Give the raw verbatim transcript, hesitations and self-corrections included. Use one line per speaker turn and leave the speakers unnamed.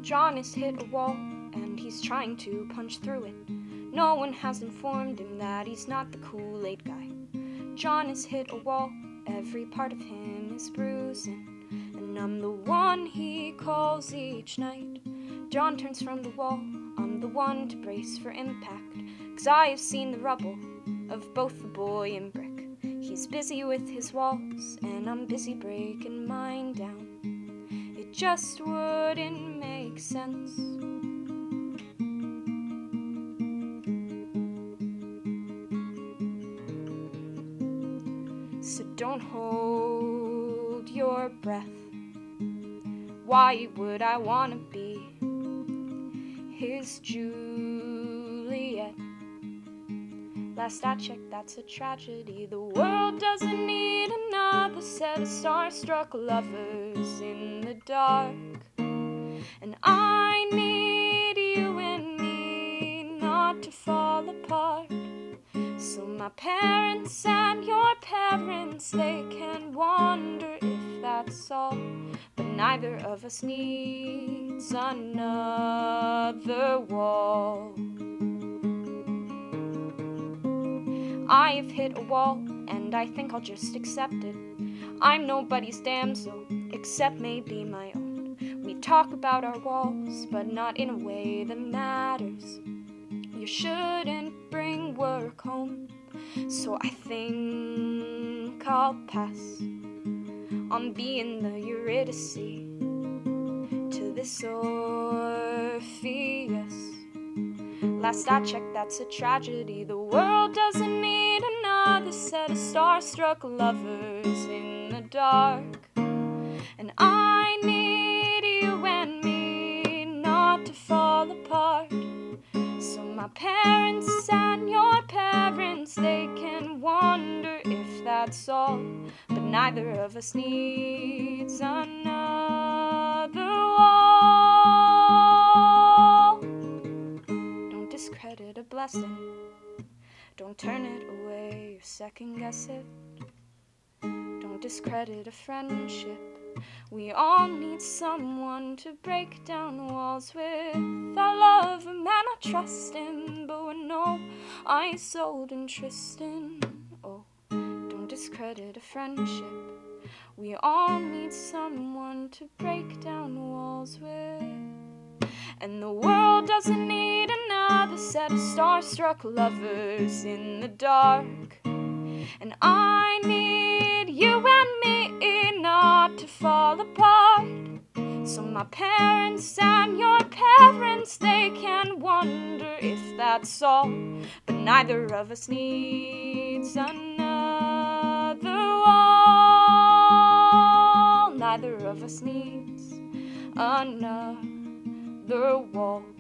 John has hit a wall, and he's trying to punch through it. No one has informed him that he's not the Kool-Aid guy. John has hit a wall, every part of him is bruising, and I'm the one he calls each night. John turns from the wall, I'm the one to brace for impact, 'cause I have seen the rubble of both the boy and brick. He's busy with his walls, and I'm busy breaking mine down. It just wouldn't make sense. So don't hold your breath. Why would I wanna be his Juliet? Last I checked, that's a tragedy. The world doesn't need another set of starstruck lovers in the dark. And I need you and me not to fall apart. So my parents and your parents, they can wonder if that's all. But neither of us needs another wall. I have hit a wall, and I think I'll just accept it. I'm nobody's damsel, except maybe my own. We talk about our walls, but not in a way that matters. You shouldn't bring work home, so I think I'll pass on being the Eurydice to this Orpheus. Last I checked, that's a tragedy. The world doesn't need another set of starstruck lovers in the dark. And I need you and me not to fall apart. So my parents and your parents, they can wonder if that's all. But neither of us needs another wall. Don't discredit a blessing. Don't turn it away or second guess it. Don't discredit a friendship. We all need someone to break down walls with. I love him and I trust him, but we're no Isolde and Tristan. Oh, don't discredit a friendship. We all need someone to break down walls with. And the world doesn't need another set of starstruck lovers in the dark. And I need you and me not to fall apart. So my parents and your parents, they can wonder if that's all. But neither of us needs another wall. Neither of us needs another wall.